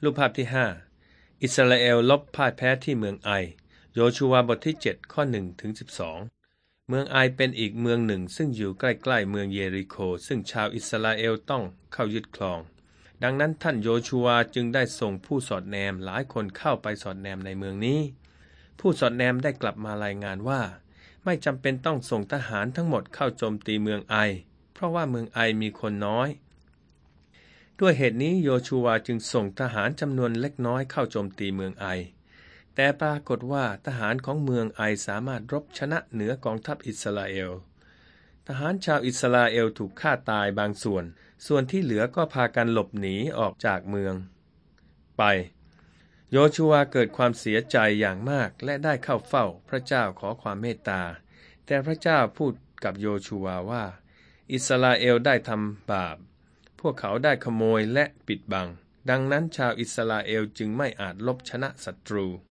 รูปภาพที่5อิสราเอลลบพ่ายแพ้ที่เมืองไอโยชูวาบทที่7ข้อ1ถึง12เมืองไอเป็นอีกเมืองหนึ่งซึ่งอยู่ใกล้ๆเมืองเยริโคซึ่งชาวอิสราเอลต้องเข้ายึดครองดังนั้นท่านโยชูวาจึงได้ส่งผู้สอดแนมหลายคนเข้าไปสอดแนมในเมืองนี้ผู้สอดแนมได้กลับมารายงานว่าไม่จำเป็นต้องส่งทหารทั้งหมดเข้าโจมตีเมืองไอเพราะว่าเมืองไอมีคนน้อยด้วยเหตุนี้โยชูวาจึงส่งทหารจำนวนเล็กน้อยเข้าโจมตีเมืองไอแต่ปรากฏว่าทหารของเมืองไอสามารถรบชนะเหนือกองทัพอิสราเอลทหารชาวอิสราเอลถูกฆ่าตายบางส่วนที่เหลือก็พากันหลบหนีออกจากเมืองไปโยชูวาเกิดความเสียใจอย่างมากและได้เข้าเฝ้าพระเจ้าขอความเมตตาแต่พระเจ้าพูดกับโยชูวาว่าอิสราเอลได้ทำบาปพวกเขาได้ขโมยและปิดบังดังนั้นชาวอิสราเอลจึงไม่อาจลบชนะศัตรู